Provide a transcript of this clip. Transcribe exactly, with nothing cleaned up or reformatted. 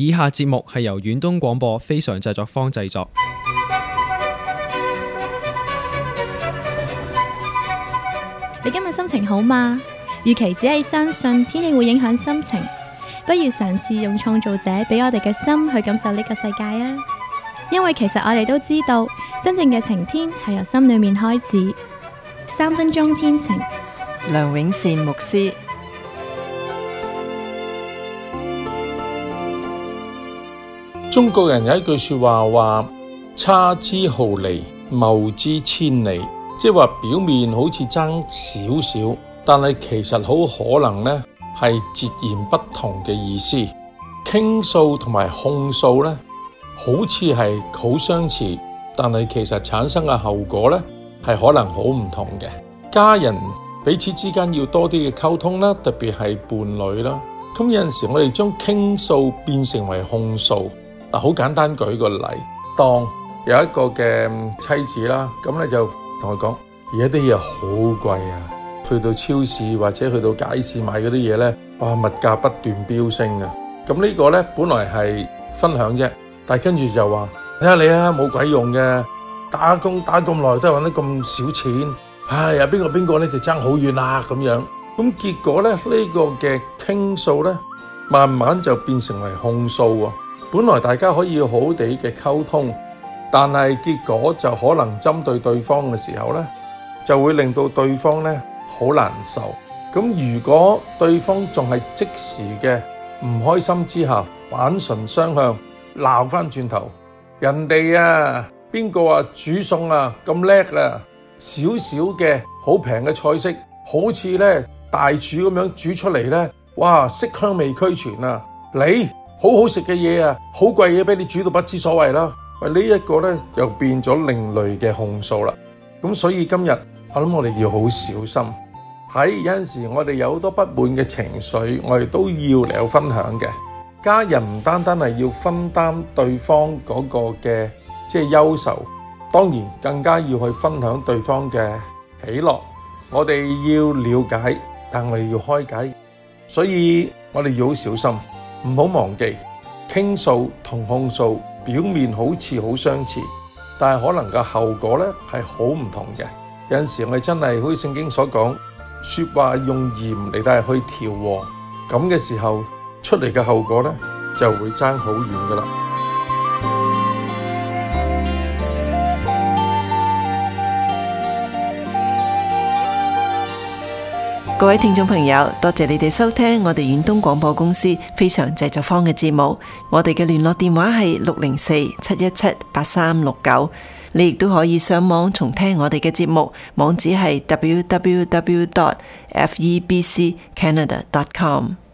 以下節目係由遠東廣播非常製作坊製作。 你今日心情好嗎？與其只係相信天氣會影響心情，不如嘗試用創造者俾我哋嘅心去感受呢個世界啊！因為其實我哋都知道，真正嘅晴天係由心裏面開始。三分鐘天晴， 梁永善牧師。 中國人有一句說話話：差之毫厘，謬之千里。即係話表面好似爭少少，但係其實好可能呢係截然不同嘅意思。傾訴同埋控訴呢，好似係好相似，但係其實產生嘅後果呢係可能好唔同嘅。家人彼此之間要多啲嘅溝通啦，特別係伴侶啦。咁有陣時我哋將傾訴變成為控訴。嗱，好簡單舉個例，當有一個嘅妻子啦，咁咧就同佢講，而家啲嘢好貴啊，去到超市或者去到街市買嗰啲嘢咧，哇，物價不斷飆升啊！咁呢個咧本來係分享啫，但係跟住就話，睇下你啊，冇鬼用嘅，打工打咁耐都係搵得咁少錢，唉呀，邊個邊個咧就爭好遠啦咁樣。咁結果咧呢個嘅傾訴咧，慢慢就變成為控訴啊！本來大家可以好好地嘅溝通，但係結果就可能針對對方嘅時候呢，就會令到對方呢好難受。咁如果對方仲係即時嘅唔開心之下，反唇相向鬧翻轉頭，人哋啊邊個啊煮餸啊咁叻啊，少少嘅好平嘅菜式，好似呢大廚咁樣煮出嚟呢，哇，色香味俱全啊！你好好食嘅嘢啊，好貴嘢俾你煮到不知所謂啦。喂，呢一個呢就變咗另類嘅控訴啦。咁所以今日我諗我哋要好小心，喺有陣時我哋有好多不滿嘅情緒，我哋都要嚟有分享嘅。家人唔單單係要分擔對方嗰個嘅即係憂愁，當然更加要去分享對方嘅喜樂。我哋要了解，但我哋要開解，所以我哋要好小心。唔好忘記，傾訴同控訴表面好似好相似，但係可能嘅後果呢係好唔同嘅。有陣時我哋真係好似聖經所講，說話用鹽嚟帶去調和，咁嘅時候出嚟嘅後果呢就會爭好遠噶啦。 各位聽眾朋友，多謝你哋收聽我哋遠東廣播公司非常製作坊嘅節目。我哋嘅聯絡電話係六零四七一七八三六九。你亦都可以上網重聽我哋嘅節目，網址係 double-u double-u double-u dot f e b c canada dot com。